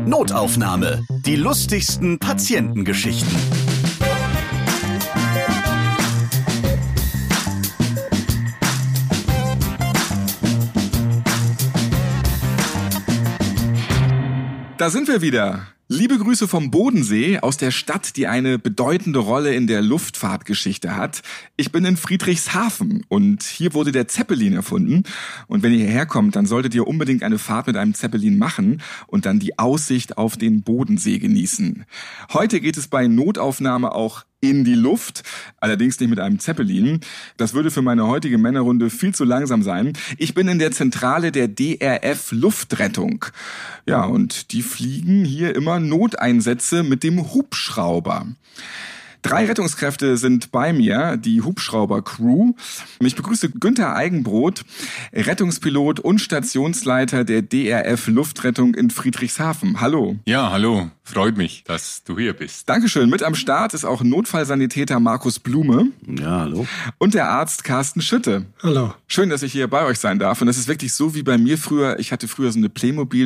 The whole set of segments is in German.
Notaufnahme. Die lustigsten Patientengeschichten. Da sind wir wieder. Liebe Grüße vom Bodensee, aus der Stadt, die eine bedeutende Rolle in der Luftfahrtgeschichte hat. Ich bin in Friedrichshafen und hier wurde der Zeppelin erfunden. Und wenn ihr hierher kommt, dann solltet ihr unbedingt eine Fahrt mit einem Zeppelin machen und dann die Aussicht auf den Bodensee genießen. Heute geht es bei Notaufnahme auch in die Luft, allerdings nicht mit einem Zeppelin. Das würde für meine heutige Männerrunde viel zu langsam sein. Ich bin in der Zentrale der DRF Luftrettung. Ja, und die fliegen hier immer Noteinsätze mit dem Hubschrauber. 3 Rettungskräfte sind bei mir, die Hubschrauber-Crew. Ich begrüße Günther Eigenbrot, Rettungspilot und Stationsleiter der DRF Luftrettung in Friedrichshafen. Hallo. Ja, hallo. Freut mich, dass du hier bist. Dankeschön. Mit am Start ist auch Notfallsanitäter Markus Blume. Ja, hallo. Und der Arzt Carsten Schütte. Hallo. Schön, dass ich hier bei euch sein darf. Und das ist wirklich so wie bei mir früher. Ich hatte früher so eine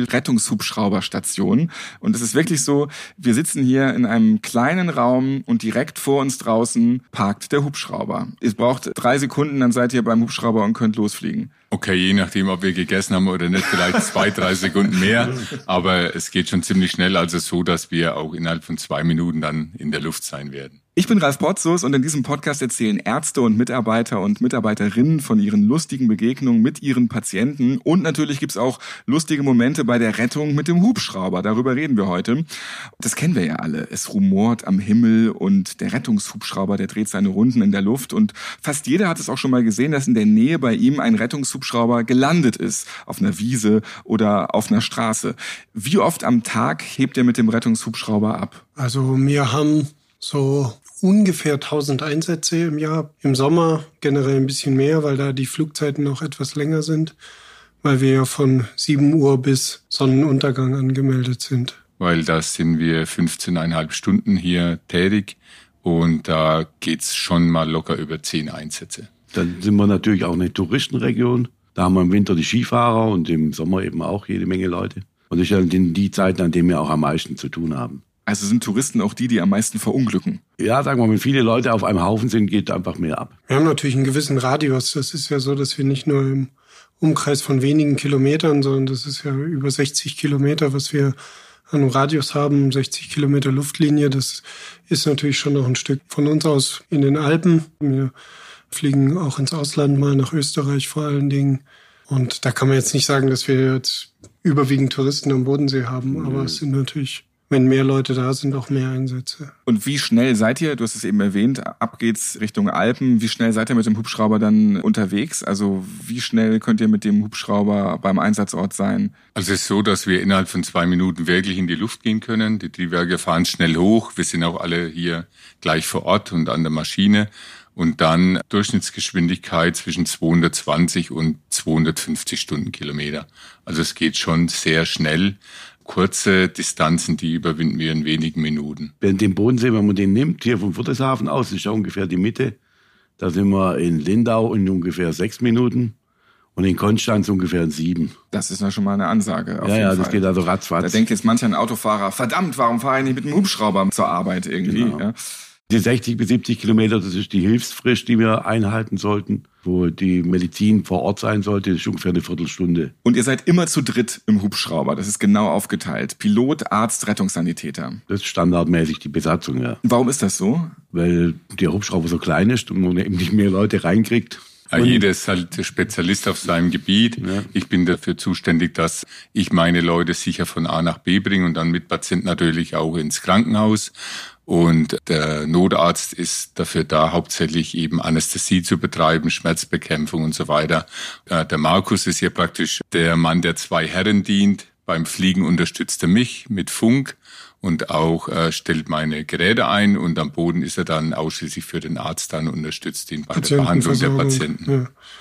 Playmobil-Rettungshubschrauberstation. Und es ist wirklich so, wir sitzen hier in einem kleinen Raum und direkt vor uns draußen parkt der Hubschrauber. Es braucht 3 Sekunden, dann seid ihr beim Hubschrauber und könnt losfliegen. Okay, je nachdem, ob wir gegessen haben oder nicht, vielleicht 2-3 Sekunden mehr. Aber es geht schon ziemlich schnell, also so, dass wir auch innerhalb von 2 Minuten dann in der Luft sein werden. Ich bin Ralf Potzus und in diesem Podcast erzählen Ärzte und Mitarbeiter und Mitarbeiterinnen von ihren lustigen Begegnungen mit ihren Patienten. Und natürlich gibt's auch lustige Momente bei der Rettung mit dem Hubschrauber. Darüber reden wir heute. Das kennen wir ja alle. Es rumort am Himmel und der Rettungshubschrauber, der dreht seine Runden in der Luft. Und fast jeder hat es auch schon mal gesehen, dass in der Nähe bei ihm ein Rettungshubschrauber gelandet ist. Auf einer Wiese oder auf einer Straße. Wie oft am Tag hebt er mit dem Rettungshubschrauber ab? Also wir haben so ungefähr 1000 Einsätze im Jahr. Im Sommer generell ein bisschen mehr, weil da die Flugzeiten noch etwas länger sind, weil wir ja von 7 Uhr bis Sonnenuntergang angemeldet sind. Weil da sind wir 15,5 Stunden hier tätig und da geht's schon mal locker über 10 Einsätze. Dann sind wir natürlich auch eine Touristenregion. Da haben wir im Winter die Skifahrer und im Sommer eben auch jede Menge Leute. Und das ist dann die Zeiten, an denen wir auch am meisten zu tun haben. Also sind Touristen auch die am meisten verunglücken? Ja, sagen wir mal, wenn viele Leute auf einem Haufen sind, geht einfach mehr ab. Wir haben natürlich einen gewissen Radius. Das ist ja so, dass wir nicht nur im Umkreis von wenigen Kilometern, sondern das ist ja über 60 Kilometer, was wir an einem Radius haben, 60 Kilometer Luftlinie. Das ist natürlich schon noch ein Stück von uns aus in den Alpen. Wir fliegen auch ins Ausland, mal nach Österreich vor allen Dingen. Und da kann man jetzt nicht sagen, dass wir jetzt überwiegend Touristen am Bodensee haben, aber es sind natürlich, wenn mehr Leute da sind, auch mehr Einsätze. Und wie schnell seid ihr, du hast es eben erwähnt, ab geht's Richtung Alpen, wie schnell seid ihr mit dem Hubschrauber dann unterwegs? Also wie schnell könnt ihr mit dem Hubschrauber beim Einsatzort sein? Also es ist so, dass wir innerhalb von 2 Minuten wirklich in die Luft gehen können. Die Triebwerke fahren schnell hoch. Wir sind auch alle hier gleich vor Ort und an der Maschine. Und dann Durchschnittsgeschwindigkeit zwischen 220 und 250 Stundenkilometer. Also es geht schon sehr schnell. Kurze Distanzen, die überwinden wir in wenigen Minuten. Wenn den Bodensee, wenn man den nimmt, hier vom Friedrichshafen aus, ist ja ungefähr die Mitte. Da sind wir in Lindau in ungefähr 6 Minuten und in Konstanz ungefähr in 7. Das ist ja schon mal eine Ansage. Auf jeden Ja, Fall. das geht also ratzfatz. Da denkt jetzt mancher ein Autofahrer, verdammt, warum fahre ich nicht mit dem Hubschrauber zur Arbeit irgendwie? Genau. Ja. Die 60 bis 70 Kilometer, das ist die Hilfsfrist, die wir einhalten sollten, wo die Medizin vor Ort sein sollte, das ist ungefähr eine Viertelstunde. Und ihr seid immer zu dritt im Hubschrauber, das ist genau aufgeteilt. Pilot, Arzt, Rettungssanitäter. Das ist standardmäßig die Besatzung, ja. Warum ist das so? Weil der Hubschrauber so klein ist und man eben nicht mehr Leute reinkriegt. Ja, jeder ist halt der Spezialist auf seinem Gebiet. Ja. Ich bin dafür zuständig, dass ich meine Leute sicher von A nach B bringe und dann mit Patienten natürlich auch ins Krankenhaus. Und der Notarzt ist dafür da, hauptsächlich eben Anästhesie zu betreiben, Schmerzbekämpfung und so weiter. Der Markus ist hier praktisch der Mann, der 2 Herren dient. Beim Fliegen unterstützt er mich mit Funk und auch stellt meine Geräte ein. Und am Boden ist er dann ausschließlich für den Arzt dann, unterstützt ihn bei der Behandlung der Patienten. Ja.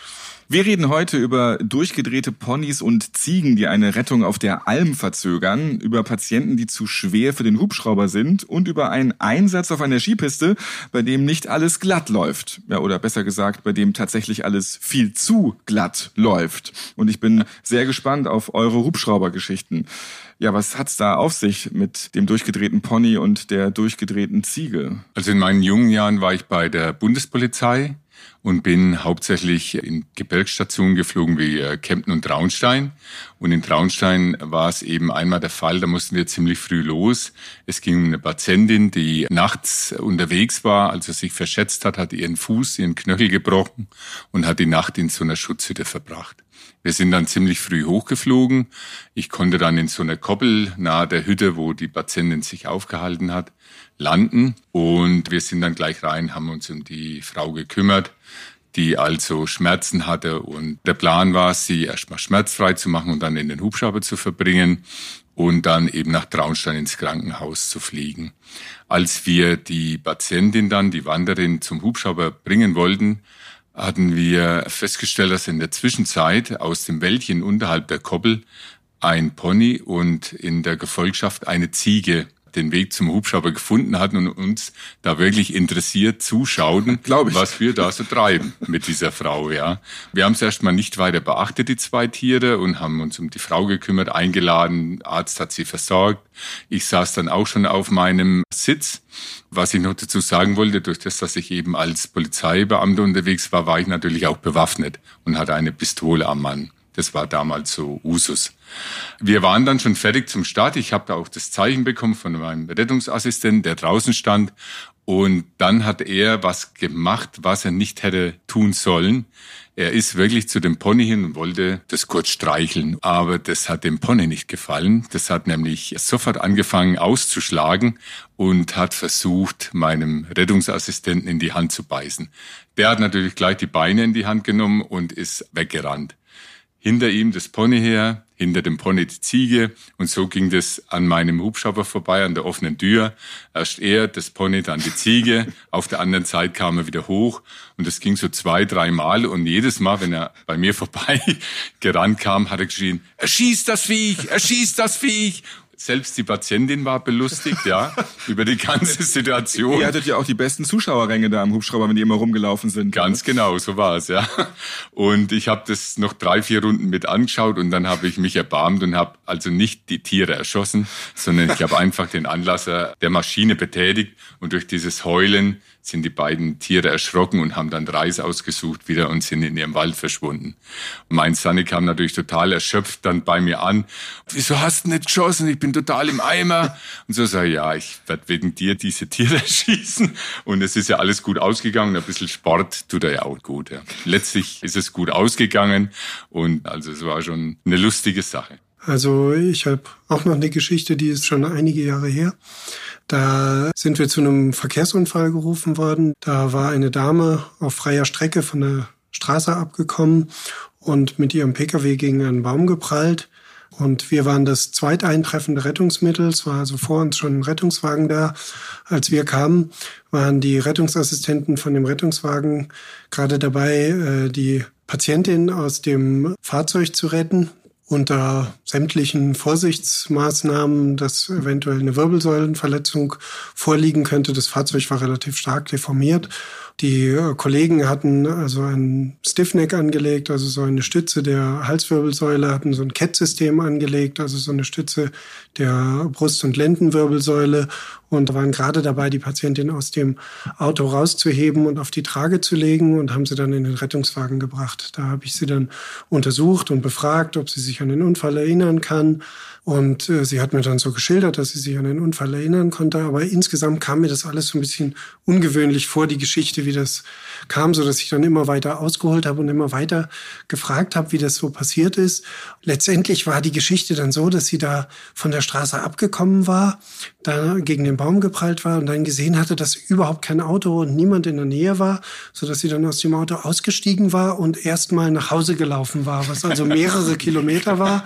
Wir reden heute über durchgedrehte Ponys und Ziegen, die eine Rettung auf der Alm verzögern, über Patienten, die zu schwer für den Hubschrauber sind und über einen Einsatz auf einer Skipiste, bei dem nicht alles glatt läuft. Ja, oder besser gesagt, bei dem tatsächlich alles viel zu glatt läuft. Und ich bin sehr gespannt auf eure Hubschraubergeschichten. Ja, was hat's da auf sich mit dem durchgedrehten Pony und der durchgedrehten Ziege? Also in meinen jungen Jahren war ich bei der Bundespolizei und bin hauptsächlich in Gebirgsstationen geflogen wie Kempten und Traunstein. Und in Traunstein war es eben einmal der Fall, da mussten wir ziemlich früh los. Es ging um eine Patientin, die nachts unterwegs war, also sich verschätzt hat ihren Fuß, ihren Knöchel gebrochen und hat die Nacht in so einer Schutzhütte verbracht. Wir sind dann ziemlich früh hochgeflogen. Ich konnte dann in so einer Koppel nahe der Hütte, wo die Patientin sich aufgehalten hat, landen. Und wir sind dann gleich rein, haben uns um die Frau gekümmert, die also Schmerzen hatte. Und der Plan war, sie erstmal schmerzfrei zu machen und dann in den Hubschrauber zu verbringen und dann eben nach Traunstein ins Krankenhaus zu fliegen. Als wir die Patientin dann, die Wanderin, zum Hubschrauber bringen wollten, hatten wir festgestellt, dass in der Zwischenzeit aus dem Wäldchen unterhalb der Koppel ein Pony und in der Gefolgschaft eine Ziege den Weg zum Hubschrauber gefunden hatten und uns da wirklich interessiert zuschauten, was wir da so treiben mit dieser Frau. Ja, wir haben es erstmal nicht weiter beachtet, die zwei Tiere, und haben uns um die Frau gekümmert, eingeladen. Arzt hat sie versorgt. Ich saß dann auch schon auf meinem Sitz. Was ich noch dazu sagen wollte, durch das, dass ich eben als Polizeibeamter unterwegs war, war ich natürlich auch bewaffnet und hatte eine Pistole am Mann. Das war damals so Usus. Wir waren dann schon fertig zum Start. Ich habe da auch das Zeichen bekommen von meinem Rettungsassistenten, der draußen stand. Und dann hat er was gemacht, was er nicht hätte tun sollen. Er ist wirklich zu dem Pony hin und wollte das kurz streicheln. Aber das hat dem Pony nicht gefallen. Das hat nämlich sofort angefangen auszuschlagen und hat versucht, meinem Rettungsassistenten in die Hand zu beißen. Der hat natürlich gleich die Beine in die Hand genommen und ist weggerannt. Hinter ihm das Pony her, hinter dem Pony die Ziege, und so ging das an meinem Hubschrauber vorbei, an der offenen Tür. Erst er, das Pony, dann die Ziege. Auf der anderen Seite kam er wieder hoch, und das ging so 2-3 Mal, und jedes Mal, wenn er bei mir vorbei gerannt kam, hat er geschrien: "Erschießt das Viech! Erschießt das Viech!" Selbst die Patientin war belustigt, ja, über die ganze Situation. Ihr hattet ja auch die besten Zuschauerränge da am Hubschrauber, wenn die immer rumgelaufen sind. Ganz genau, so war es, ja. Und ich habe das noch 3-4 Runden mit angeschaut, und dann habe ich mich erbarmt und habe also nicht die Tiere erschossen, sondern ich habe einfach den Anlasser der Maschine betätigt, und durch dieses Heulen sind die beiden Tiere erschrocken und haben dann Reis ausgesucht wieder und sind in ihrem Wald verschwunden. Mein Sonny kam natürlich total erschöpft dann bei mir an. "Wieso hast du nicht geschossen? Ich bin total im Eimer." Und so sage ich: "Ja, ich werde wegen dir diese Tiere schießen." Und es ist ja alles gut ausgegangen. Ein bisschen Sport tut er ja auch gut. Ja. Letztlich ist es gut ausgegangen, und also es war schon eine lustige Sache. Also ich habe auch noch eine Geschichte, die ist schon einige Jahre her. Da sind wir zu einem Verkehrsunfall gerufen worden. Da war eine Dame auf freier Strecke von der Straße abgekommen und mit ihrem Pkw gegen einen Baum geprallt. Und wir waren das zweiteintreffende Rettungsmittel. Es war also vor uns schon ein Rettungswagen da. Als wir kamen, waren die Rettungsassistenten von dem Rettungswagen gerade dabei, die Patientin aus dem Fahrzeug zu retten, unter sämtlichen Vorsichtsmaßnahmen, dass eventuell eine Wirbelsäulenverletzung vorliegen könnte. Das Fahrzeug war relativ stark deformiert. Die Kollegen hatten also ein Stiffneck angelegt, also so eine Stütze der Halswirbelsäule, hatten so ein CAT-System angelegt, also so eine Stütze der Brust- und Lendenwirbelsäule, und waren gerade dabei, die Patientin aus dem Auto rauszuheben und auf die Trage zu legen, und haben sie dann in den Rettungswagen gebracht. Da habe ich sie dann untersucht und befragt, ob sie sich an den Unfall erinnern kann. Und sie hat mir dann so geschildert, dass sie sich an den Unfall erinnern konnte. Aber insgesamt kam mir das alles so ein bisschen ungewöhnlich vor, die Geschichte, wie das kam, so dass ich dann immer weiter ausgeholt habe und immer weiter gefragt habe, wie das so passiert ist. Letztendlich war die Geschichte dann so, dass sie da von der Straße abgekommen war, da gegen den Baum geprallt war und dann gesehen hatte, dass überhaupt kein Auto und niemand in der Nähe war, so dass sie dann aus dem Auto ausgestiegen war und erstmal nach Hause gelaufen war, was also mehrere Kilometer war.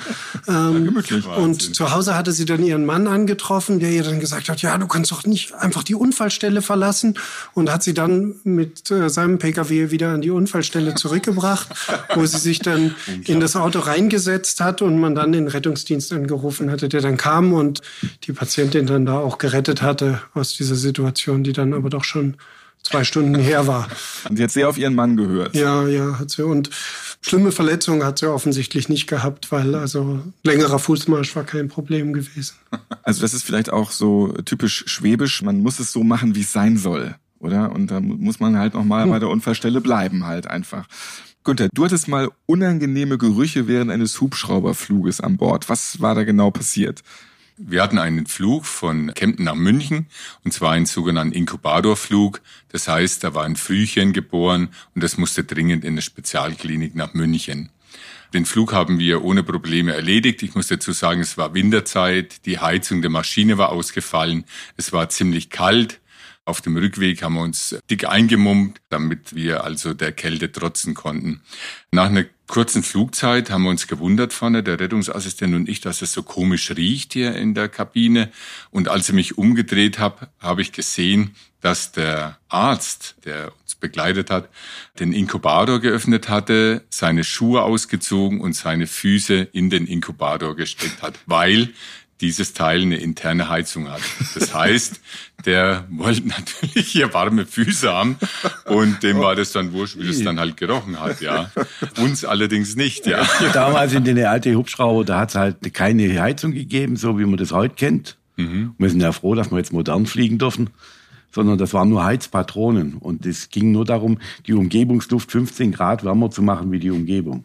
Und zu Hause hatte sie dann ihren Mann angetroffen, der ihr dann gesagt hat: "Ja, du kannst doch nicht einfach die Unfallstelle verlassen", und hat sie dann mit seinem PKW wieder an die Unfallstelle zurückgebracht, wo sie sich dann in das Auto reingesetzt hat und man dann den Rettungsdienst angerufen hatte, der dann kam und die Patientin dann da auch gerettet hatte aus dieser Situation, die dann aber doch schon 2 Stunden her war. Und sie hat sehr auf ihren Mann gehört. Ja, hat sie. Und schlimme Verletzungen hat sie offensichtlich nicht gehabt, weil also längerer Fußmarsch war kein Problem gewesen. Also das ist vielleicht auch so typisch schwäbisch. Man muss es so machen, wie es sein soll, oder? Und da muss man halt nochmal bei der Unfallstelle bleiben halt einfach. Günther, du hattest mal unangenehme Gerüche während eines Hubschrauberfluges an Bord. Was war da genau passiert? Wir hatten einen Flug von Kempten nach München, und zwar einen sogenannten Inkubatorflug. Das heißt, da war ein Frühchen geboren und das musste dringend in eine Spezialklinik nach München. Den Flug haben wir ohne Probleme erledigt. Ich muss dazu sagen, es war Winterzeit, die Heizung der Maschine war ausgefallen, es war ziemlich kalt. Auf dem Rückweg haben wir uns dick eingemummt, damit wir also der Kälte trotzen konnten. Nach einer kurzen Flugzeit haben wir uns gewundert vorne, der Rettungsassistent und ich, dass es so komisch riecht hier in der Kabine. Und als ich mich umgedreht habe, habe ich gesehen, dass der Arzt, der uns begleitet hat, den Inkubator geöffnet hatte, seine Schuhe ausgezogen und seine Füße in den Inkubator gesteckt hat, weil dieses Teil eine interne Heizung hat. Das heißt, der wollte natürlich hier warme Füße haben und dem war das dann wurscht, wie das dann halt gerochen hat, ja. Uns allerdings nicht, ja. Damals in den alten Hubschrauber, da hat es halt keine Heizung gegeben, so wie man das heute kennt. Wir sind ja froh, dass wir jetzt modern fliegen dürfen, sondern das waren nur Heizpatronen und es ging nur darum, die Umgebungsluft 15 Grad wärmer zu machen wie die Umgebung.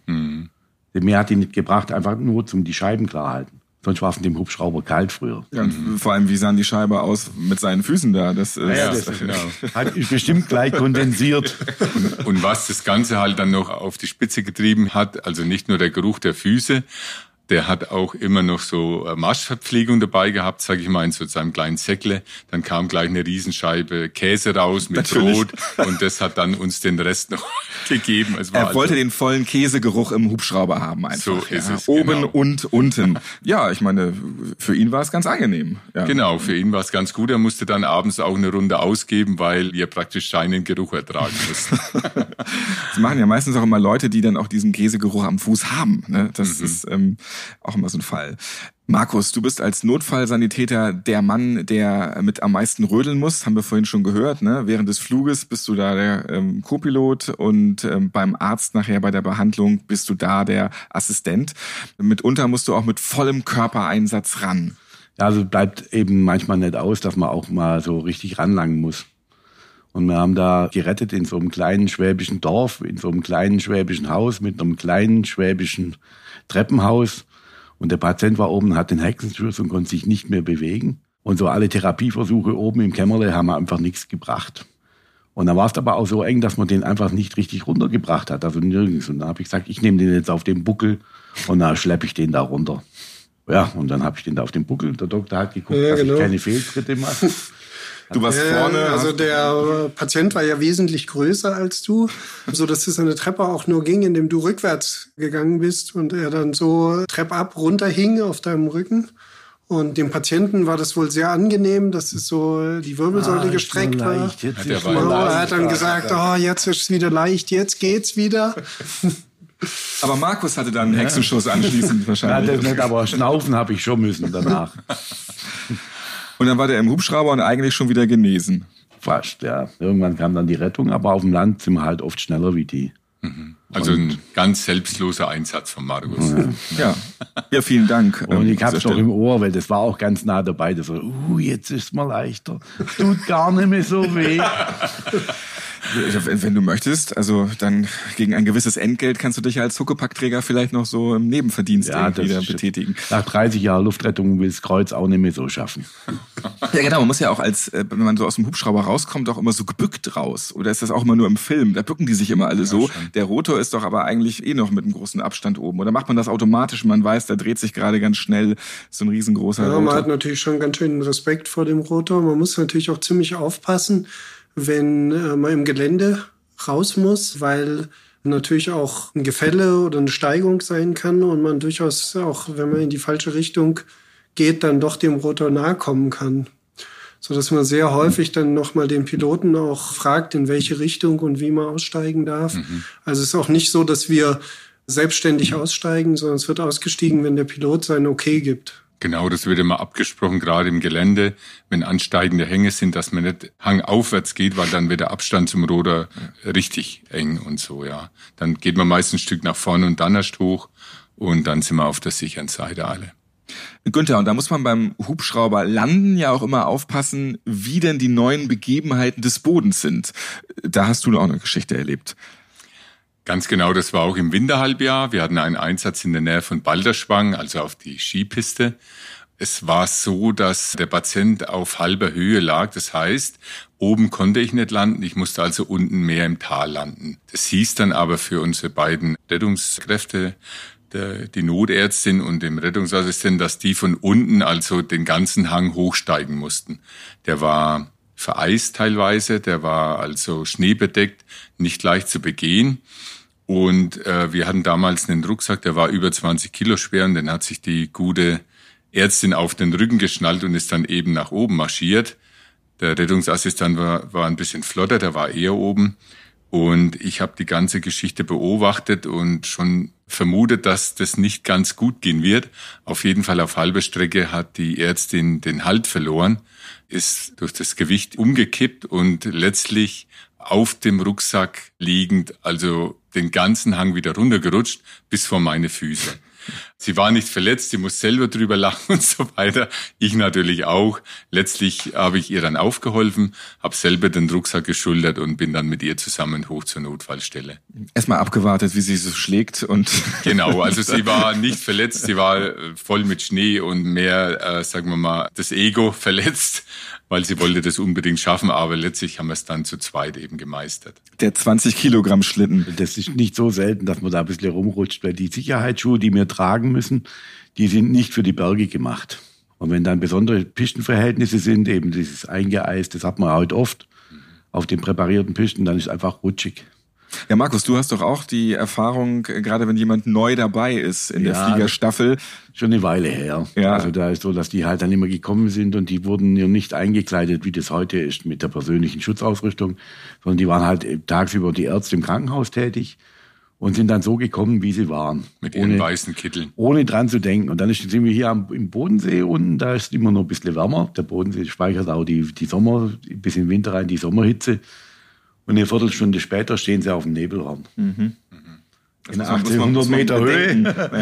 Mehr hat die nicht gebracht, einfach nur zum die Scheiben klar halten. Sonst war es in dem Hubschrauber kalt früher. Ja, und vor allem, wie sahen die Scheibe aus mit seinen Füßen da? Das Genau. Hat bestimmt gleich kondensiert. Und was das Ganze halt dann noch auf die Spitze getrieben hat, also nicht nur der Geruch der Füße, der hat auch immer noch so Marschverpflegung dabei gehabt, sage ich mal, in so seinem kleinen Säckle. Dann kam gleich eine Riesenscheibe Käse raus mit Brot und das hat dann uns den Rest noch gegeben. Er wollte den vollen Käsegeruch im Hubschrauber haben einfach. So ist es, oben genau. und unten. Ja, ich meine, für ihn war es ganz angenehm. Ja. Genau, für ihn war es ganz gut. Er musste dann abends auch eine Runde ausgeben, weil wir praktisch seinen Geruch ertragen mussten. Das machen ja meistens auch immer Leute, die dann auch diesen Käsegeruch am Fuß haben. Ne? Das ist auch immer so ein Fall. Markus, du bist als Notfallsanitäter der Mann, der mit am meisten rödeln muss, haben wir vorhin schon gehört. Ne? Während des Fluges bist du da der Co-Pilot und beim Arzt nachher bei der Behandlung bist du da der Assistent. Mitunter musst du auch mit vollem Körpereinsatz ran. Ja, also bleibt eben manchmal nicht aus, dass man auch mal so richtig ranlangen muss. Und wir haben da gerettet in so einem kleinen schwäbischen Dorf, in so einem kleinen schwäbischen Haus mit einem kleinen schwäbischen Treppenhaus. Und der Patient war oben, hat den Hexenschuss und konnte sich nicht mehr bewegen. Und so alle Therapieversuche oben im Kämmerle haben einfach nichts gebracht. Und dann war es aber auch so eng, dass man den einfach nicht richtig runtergebracht hat, also nirgends. Und da habe ich gesagt, ich nehme den jetzt auf den Buckel und dann schleppe ich den da runter. Ja, und dann habe ich den da auf den Buckel. Der Doktor hat geguckt, dass ich keine Fehltritte mache. Du warst vorne. Also der Patient war ja wesentlich größer als du, so dass es eine Treppe auch nur ging, indem du rückwärts gegangen bist und er dann so treppab runterhing auf deinem Rücken. Und dem Patienten war das wohl sehr angenehm, dass es so die Wirbelsäule gestreckt war. Er hat dann gesagt, jetzt ist es wieder leicht, jetzt geht's wieder. Aber Markus hatte dann einen Hexenschuss anschließend wahrscheinlich. Ja, das nicht, aber schnaufen habe ich schon müssen danach. Und dann war der im Hubschrauber und eigentlich schon wieder genesen. Fast, ja. Irgendwann kam dann die Rettung, aber auf dem Land sind wir halt oft schneller wie die. Also ein ganz selbstloser Einsatz von Markus. Ja, vielen Dank. Und ich hab's noch im Ohr, weil das war auch ganz nah dabei. Das war, jetzt ist mal leichter. Tut gar nicht mehr so weh. Wenn du möchtest, also dann gegen ein gewisses Entgelt kannst du dich als Huckepackträger vielleicht noch so im Nebenverdienst wieder betätigen. Nach 30 Jahren Luftrettung will das Kreuz auch nicht mehr so schaffen. Ja genau, man muss ja auch wenn man so aus dem Hubschrauber rauskommt, auch immer so gebückt raus. Oder ist das auch immer nur im Film? Da bücken die sich immer alle so. Schon. Der Rotor ist doch aber eigentlich noch mit einem großen Abstand oben. Oder macht man das automatisch? Man weiß, da dreht sich gerade ganz schnell so ein riesengroßer Rotor. Man hat natürlich schon ganz schön Respekt vor dem Rotor. Man muss natürlich auch ziemlich aufpassen, wenn man im Gelände raus muss, weil natürlich auch ein Gefälle oder eine Steigung sein kann und man durchaus auch, wenn man in die falsche Richtung geht, dann doch dem Rotor nahe kommen kann. sodass man sehr häufig dann nochmal den Piloten auch fragt, in welche Richtung und wie man aussteigen darf. Also es ist auch nicht so, dass wir selbstständig aussteigen, sondern es wird ausgestiegen, wenn der Pilot sein Okay gibt. Genau, das wird immer abgesprochen, gerade im Gelände, wenn ansteigende Hänge sind, dass man nicht hangaufwärts geht, weil dann wird der Abstand zum Ruder richtig eng und so, ja. Dann geht man meist ein Stück nach vorne und dann erst hoch und dann sind wir auf der sicheren Seite alle. Günther, und da muss man beim Hubschrauber landen ja auch immer aufpassen, wie denn die neuen Begebenheiten des Bodens sind. Da hast du auch eine Geschichte erlebt. Ganz genau, das war auch im Winterhalbjahr. Wir hatten einen Einsatz in der Nähe von Balderschwang, also auf die Skipiste. Es war so, dass der Patient auf halber Höhe lag. Das heißt, oben konnte ich nicht landen. Ich musste also unten mehr im Tal landen. Das hieß dann aber für unsere beiden Rettungskräfte, die Notärztin und dem Rettungsassistenten, dass die von unten also den ganzen Hang hochsteigen mussten. Der war vereist teilweise, der war also schneebedeckt, nicht leicht zu begehen. Und wir hatten damals einen Rucksack, der war über 20 Kilo schwer und den hat sich die gute Ärztin auf den Rücken geschnallt und ist dann eben nach oben marschiert. Der Rettungsassistent war ein bisschen flotter, der war eher oben. Und ich habe die ganze Geschichte beobachtet und schon vermutet, dass das nicht ganz gut gehen wird. Auf jeden Fall auf halber Strecke hat die Ärztin den Halt verloren, ist durch das Gewicht umgekippt und letztlich auf dem Rucksack liegend, also den ganzen Hang wieder runtergerutscht bis vor meine Füße. Sie war nicht verletzt, sie muss selber drüber lachen und so weiter. Ich natürlich auch. Letztlich habe ich ihr dann aufgeholfen, habe selber den Rucksack geschultert und bin dann mit ihr zusammen hoch zur Notfallstelle. Erstmal abgewartet, wie sie so schlägt und genau, also sie war nicht verletzt, sie war voll mit Schnee und mehr, sagen wir mal, das Ego verletzt, weil sie wollte das unbedingt schaffen, aber letztlich haben wir es dann zu zweit eben gemeistert. Der 20 Kilogramm Schlitten. Das ist nicht so selten, dass man da ein bisschen rumrutscht, weil die Sicherheitsschuhe, die wir tragen müssen, die sind nicht für die Berge gemacht. Und wenn dann besondere Pistenverhältnisse sind, eben dieses Eingeeist, das hat man heute oft auf den präparierten Pisten, dann ist es einfach rutschig. Ja, Markus, du hast doch auch die Erfahrung, gerade wenn jemand neu dabei ist in der Fliegerstaffel. Schon eine Weile her. Ja. Also da ist so, dass die halt dann immer gekommen sind und die wurden ja nicht eingekleidet, wie das heute ist mit der persönlichen Schutzausrüstung, sondern die waren halt tagsüber die Ärzte im Krankenhaus tätig und sind dann so gekommen, wie sie waren. Mit ihren weißen Kitteln. Ohne dran zu denken. Und dann sind wir hier im Bodensee unten, da ist immer noch ein bisschen wärmer. Der Bodensee speichert auch die Sommer, bis in den Winter rein die Sommerhitze. Und eine Viertelstunde später stehen sie auf dem Nebelhorn. Mhm. In 1800 Meter Höhe.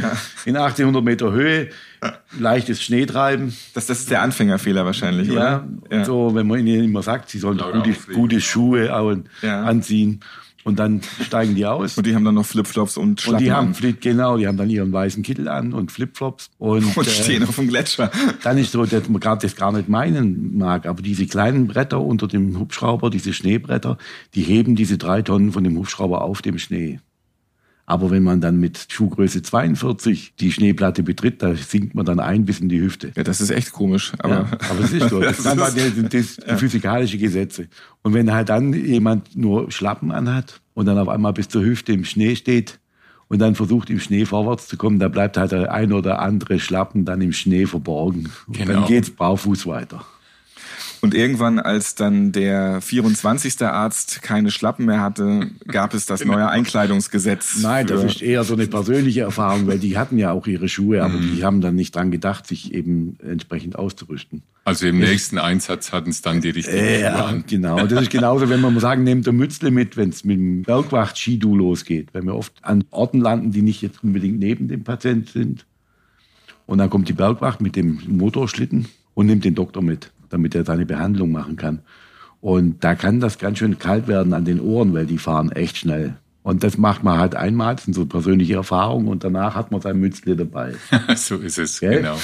In 1800 Meter Höhe. Leichtes Schneetreiben. Das ist der Anfängerfehler wahrscheinlich, oder? Ja. So, wenn man ihnen immer sagt, sie sollen gute Schuhe anziehen. Und dann steigen die aus. Und die haben dann noch Flipflops und Schlappen die haben dann ihren weißen Kittel an und Flipflops. Und stehen auf dem Gletscher. Dann ist so, dass man das gar nicht meinen mag, aber diese kleinen Bretter unter dem Hubschrauber, diese Schneebretter, die heben diese 3 Tonnen von dem Hubschrauber auf dem Schnee. Aber wenn man dann mit Schuhgröße 42 die Schneeplatte betritt, da sinkt man dann ein bis in die Hüfte. Ja, das ist echt komisch. Aber es ist so. Das sind physikalische Gesetze. Und wenn halt dann jemand nur Schlappen anhat und dann auf einmal bis zur Hüfte im Schnee steht und dann versucht, im Schnee vorwärts zu kommen, da bleibt halt der ein oder andere Schlappen dann im Schnee verborgen. Und dann geht's barfuß weiter. Und irgendwann, als dann der 24. Arzt keine Schlappen mehr hatte, gab es das neue Einkleidungsgesetz. Nein, das ist eher so eine persönliche Erfahrung, weil die hatten ja auch ihre Schuhe, aber die haben dann nicht dran gedacht, sich eben entsprechend auszurüsten. Also im nächsten Einsatz hatten es dann die richtigen Schuhe an. Genau. Das ist genauso, wenn man sagen, nehmt der Mützle mit, wenn es mit dem Bergwacht-Skidu losgeht. Wenn wir oft an Orten landen, die nicht jetzt unbedingt neben dem Patienten sind. Und dann kommt die Bergwacht mit dem Motorschlitten und nimmt den Doktor mit, damit er seine Behandlung machen kann. Und da kann das ganz schön kalt werden an den Ohren, weil die fahren echt schnell. Und das macht man halt einmal, das sind so persönliche Erfahrungen und danach hat man sein Mützle dabei. So ist es, Gell? Genau.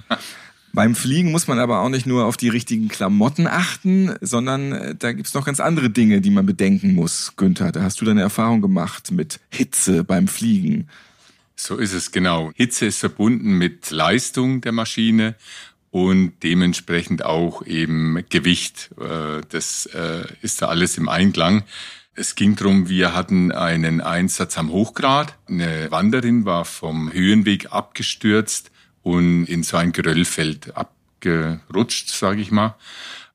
Beim Fliegen muss man aber auch nicht nur auf die richtigen Klamotten achten, sondern da gibt's noch ganz andere Dinge, die man bedenken muss. Günther, da hast du deine Erfahrung gemacht mit Hitze beim Fliegen. So ist es, genau. Hitze ist verbunden mit Leistung der Maschine und dementsprechend auch eben Gewicht. Das ist da alles im Einklang. Es ging darum, wir hatten einen Einsatz am Hochgrat. Eine Wanderin war vom Höhenweg abgestürzt und in so ein Geröllfeld abgerutscht, sage ich mal.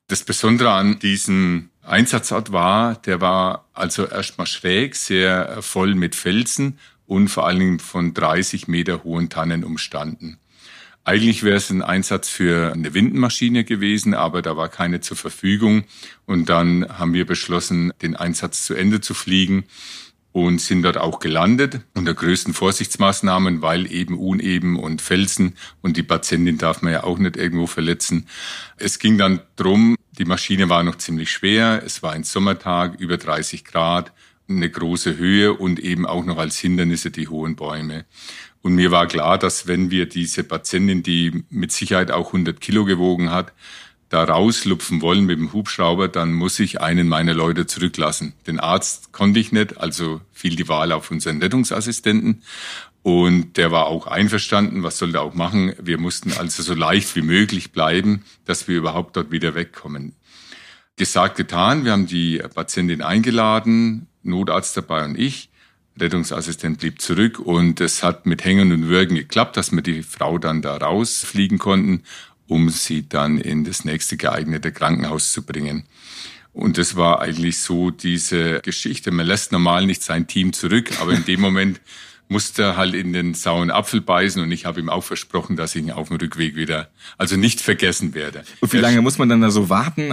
Das Besondere an diesem Einsatzort der war also erstmal schräg, sehr voll mit Felsen und vor allen Dingen von 30 Meter hohen Tannen umstanden. Eigentlich wäre es ein Einsatz für eine Windenmaschine gewesen, aber da war keine zur Verfügung. Und dann haben wir beschlossen, den Einsatz zu Ende zu fliegen und sind dort auch gelandet unter größten Vorsichtsmaßnahmen, weil eben uneben und Felsen und die Patientin darf man ja auch nicht irgendwo verletzen. Es ging dann drum, die Maschine war noch ziemlich schwer, es war ein Sommertag, über 30 Grad, eine große Höhe und eben auch noch als Hindernisse die hohen Bäume. Und mir war klar, dass wenn wir diese Patientin, die mit Sicherheit auch 100 Kilo gewogen hat, da rauslupfen wollen mit dem Hubschrauber, dann muss ich einen meiner Leute zurücklassen. Den Arzt konnte ich nicht, also fiel die Wahl auf unseren Rettungsassistenten. Und der war auch einverstanden, was soll der auch machen. Wir mussten also so leicht wie möglich bleiben, dass wir überhaupt dort wieder wegkommen. Gesagt, getan, wir haben die Patientin eingeladen, Notarzt dabei und ich. Rettungsassistent blieb zurück und es hat mit Hängen und Würgen geklappt, dass wir die Frau dann da rausfliegen konnten, um sie dann in das nächste geeignete Krankenhaus zu bringen. Und das war eigentlich so diese Geschichte. Man lässt normal nicht sein Team zurück, aber in dem Moment musste er halt in den sauren Apfel beißen und ich habe ihm auch versprochen, dass ich ihn auf dem Rückweg wieder, also nicht vergessen werde. Und wie lange muss man dann da so warten?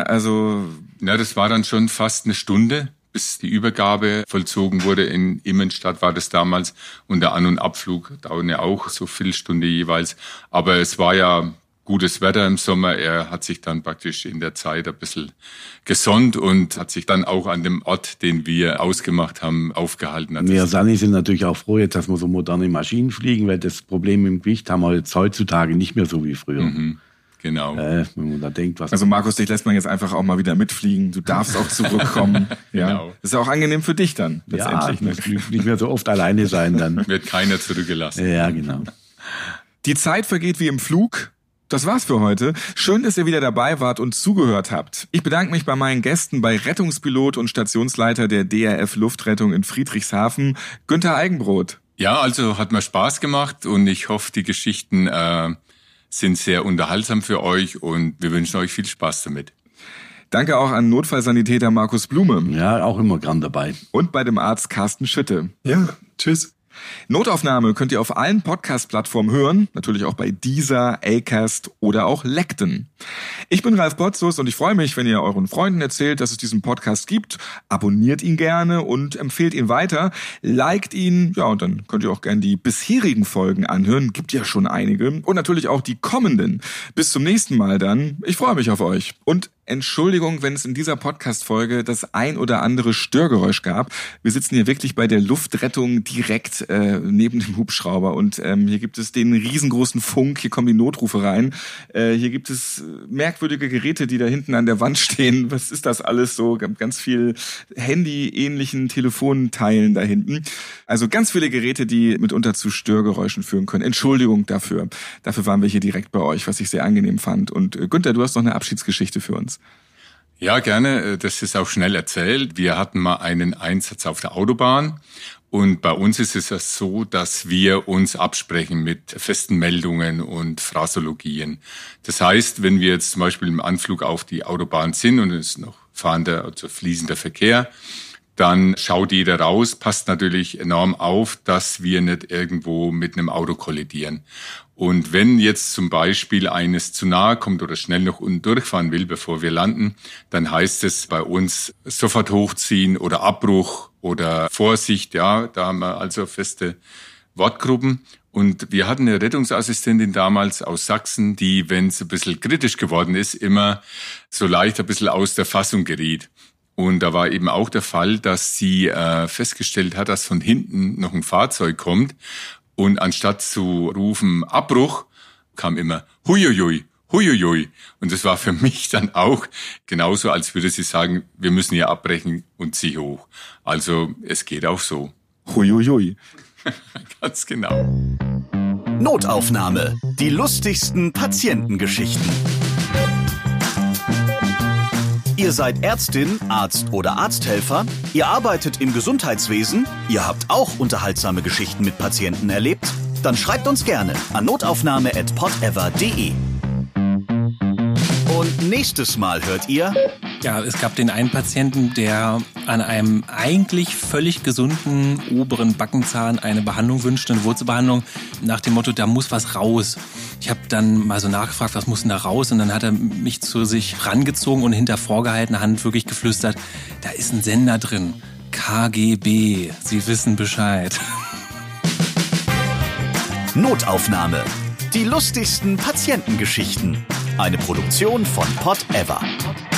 Das war dann schon fast eine Stunde, bis die Übergabe vollzogen wurde. In Immenstadt war das damals und der An- und Abflug dauerte ja auch so viel Stunde jeweils. Aber es war ja gutes Wetter im Sommer. Er hat sich dann praktisch in der Zeit ein bisschen gesonnt und hat sich dann auch an dem Ort, den wir ausgemacht haben, aufgehalten. Wir Sani sind natürlich auch froh jetzt, dass wir so moderne Maschinen fliegen, weil das Problem im Gewicht haben wir jetzt heutzutage nicht mehr so wie früher. Mhm. Genau. Wenn man da denkt, also Markus, dich lässt man jetzt einfach auch mal wieder mitfliegen. Du darfst auch zurückkommen. Ja. Genau. Das ist ja auch angenehm für dich dann letztendlich. Ja, nicht mehr so oft alleine sein dann. Wird keiner zurückgelassen. Ja, genau. Die Zeit vergeht wie im Flug. Das war's für heute. Schön, dass ihr wieder dabei wart und zugehört habt. Ich bedanke mich bei meinen Gästen, bei Rettungspilot und Stationsleiter der DRF Luftrettung in Friedrichshafen, Günther Eigenbrot. Ja, also hat mir Spaß gemacht und ich hoffe, die Geschichten sind sehr unterhaltsam für euch und wir wünschen euch viel Spaß damit. Danke auch an Notfallsanitäter Markus Blume. Ja, auch immer gern dabei. Und bei dem Arzt Carsten Schütte. Ja, tschüss. Notaufnahme könnt ihr auf allen Podcast-Plattformen hören, natürlich auch bei Deezer, Acast oder auch Lekton. Ich bin Ralf Potzus und ich freue mich, wenn ihr euren Freunden erzählt, dass es diesen Podcast gibt. Abonniert ihn gerne und empfehlt ihn weiter. Liked ihn, ja, und dann könnt ihr auch gerne die bisherigen Folgen anhören. Gibt ja schon einige. Und natürlich auch die kommenden. Bis zum nächsten Mal dann. Ich freue mich auf euch. Und Entschuldigung, wenn es in dieser Podcast-Folge das ein oder andere Störgeräusch gab. Wir sitzen hier wirklich bei der Luftrettung direkt neben dem Hubschrauber und hier gibt es den riesengroßen Funk, hier kommen die Notrufe rein. Hier gibt es merkwürdige Geräte, die da hinten an der Wand stehen. Was ist das alles so? Ganz viel Handy-ähnlichen Telefonteilen da hinten. Also ganz viele Geräte, die mitunter zu Störgeräuschen führen können. Entschuldigung dafür. Dafür waren wir hier direkt bei euch, was ich sehr angenehm fand. Und Günther, du hast noch eine Abschiedsgeschichte für uns. Ja, gerne. Das ist auch schnell erzählt. Wir hatten mal einen Einsatz auf der Autobahn. Und bei uns ist es ja so, dass wir uns absprechen mit festen Meldungen und Phrasologien. Das heißt, wenn wir jetzt zum Beispiel im Anflug auf die Autobahn sind und es ist noch fahrender, also fließender Verkehr, dann schaut jeder raus, passt natürlich enorm auf, dass wir nicht irgendwo mit einem Auto kollidieren. Und wenn jetzt zum Beispiel eines zu nahe kommt oder schnell noch unten durchfahren will, bevor wir landen, dann heißt es bei uns sofort hochziehen oder Abbruch oder Vorsicht. Ja, da haben wir also feste Wortgruppen. Und wir hatten eine Rettungsassistentin damals aus Sachsen, die, wenn es ein bisschen kritisch geworden ist, immer so leicht ein bisschen aus der Fassung geriet. Und da war eben auch der Fall, dass sie festgestellt hat, dass von hinten noch ein Fahrzeug kommt. Und anstatt zu rufen Abbruch, kam immer Huiuiui, huiuiui. Und das war für mich dann auch genauso, als würde sie sagen, wir müssen hier abbrechen und zieh hoch. Also es geht auch so. Huiuiui. Ganz genau. Notaufnahme. Die lustigsten Patientengeschichten. Ihr seid Ärztin, Arzt oder Arzthelfer, ihr arbeitet im Gesundheitswesen, ihr habt auch unterhaltsame Geschichten mit Patienten erlebt? Dann schreibt uns gerne an notaufnahme@podever.de. Und Nächstes Mal hört ihr... Ja, es gab den einen Patienten, der an einem eigentlich völlig gesunden oberen Backenzahn eine Behandlung wünschte, eine Wurzelbehandlung, nach dem Motto, da muss was raus. Ich habe dann mal so nachgefragt, was muss denn da raus? Und dann hat er mich zu sich rangezogen und hinter vorgehaltener Hand wirklich geflüstert, da ist ein Sender drin, KGB, Sie wissen Bescheid. Notaufnahme. Die lustigsten Patientengeschichten. Eine Produktion von Pot Ever.